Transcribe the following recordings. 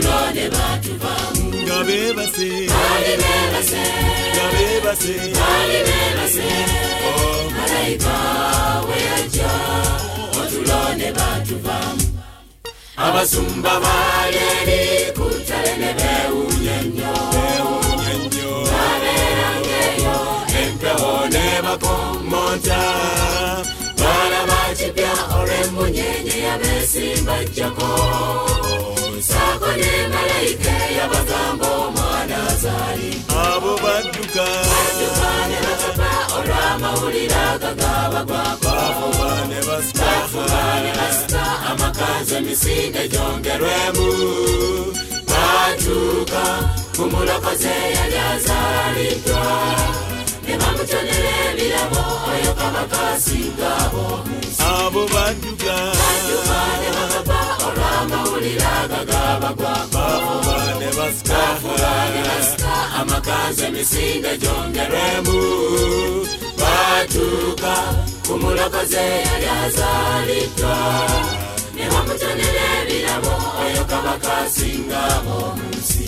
otulone batuvamu ngabebase malayika weyaja otulone batuvamu abasumba baleri kutale ne bewunyenyo baberangeyo empewo ne bakomonta balabakipya olw'emunyenye yabesimba jako sako ne malayika yabagamba omwana azali abo badduka ne batapa olw'amawulire agagabagwako ne basita amakanzu emisinde gyongerwemu batuuka ku mulokozi yali azaliddwa ne bamutonera ebirabo oyo kabaka asinga ab'omunsi abo badduka ne bakapa olw'amawulire agagabagwako ne basita amakanzu emisinde gyongerwemu batuuka ku mulokozi yali azaliddwa ne bamutonera ebirabo oyo kabaka asinga ab'omunsi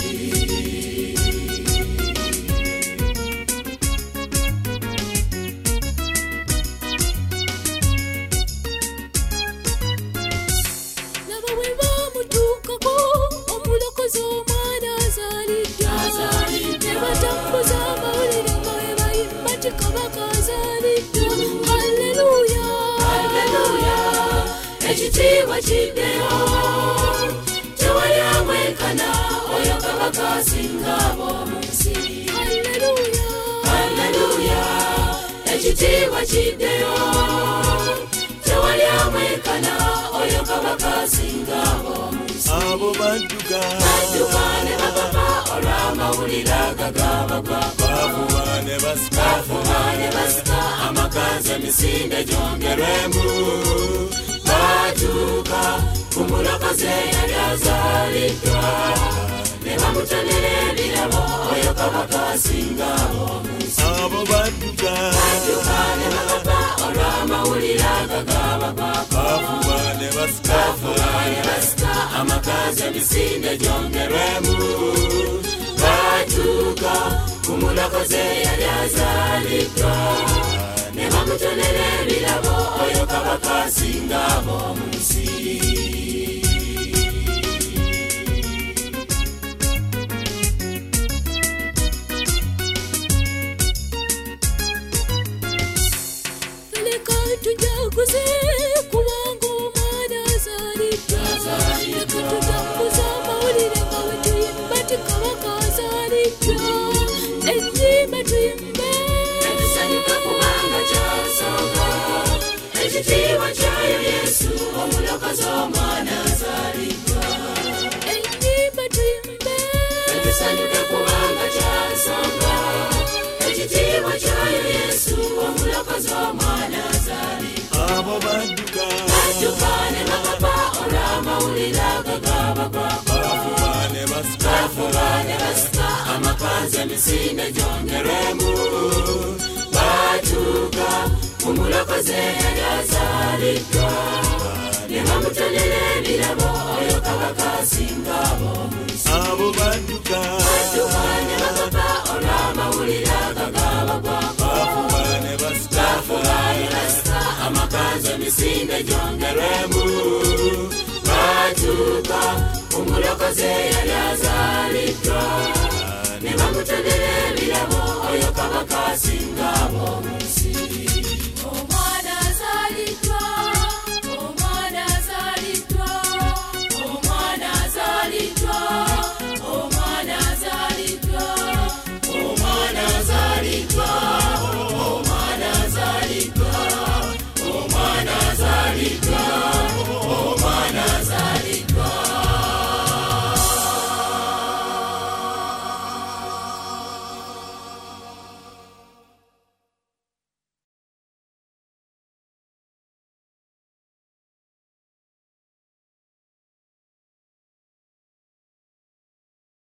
nabo bwe bamutuukako omulokozi omwana azaliddwa ne batambuza amawulire nga bwe bayimba ti kabaka azaliddwa halleluya ekitiibwa kiddeyo tewali amwekana oyo kabaka asinga ab'omunsi halleluya ekitiibwa kiddeyo tewali amwekana oyo kabaka asinga ab'omunsi abo badduka ne bakapa olw'amawulire agagabagwako ne basita amakanzu emisinde gyongerwemu batuuka ku mulokozi yali azaliddwa ne bamutonera ebirabo oyo kabaka asinga ab'omunsi abo badduka ne bakapa olw'amawulire agagabagwako ne basita amakanzu emisinde gyongerwemu batuuka ku mulokozi yali azaliddwa ne bamutonera ebirabo oyo kabaka asinga ab'omunsi leka tujaguze kubanga omwana azaliddwa leka tutambuza amawulire nga bwe tuyimba ti kabaka azaliddwa ennyimba tuyimbe tusanyuka kubanga kyasonga ekitiibwa kyayo yesu omulokozi omwana azaliddwa ennyimba tuyimbe tusanyuka kubanga kyasonga ekitiibwa kyayo yesu omulokozi omwana azaliddwa abo badduka ne bakapa olw'amawulire agagabagwako ne basita amakanzu emisinde gyongerwemu batuuka ku mulokozi yali azaliddwa ne bamutonera ebirabo oyo kabaka asinga ab'omunsi abo badduka ne bakapa olw'amawulire agagabagwako ne basita amakanzu emisinde gyongerwemu batuuka ku mulokozi yali azaliddwa ne bamutonera ebirabo oyo kabaka asinga ab'omunsi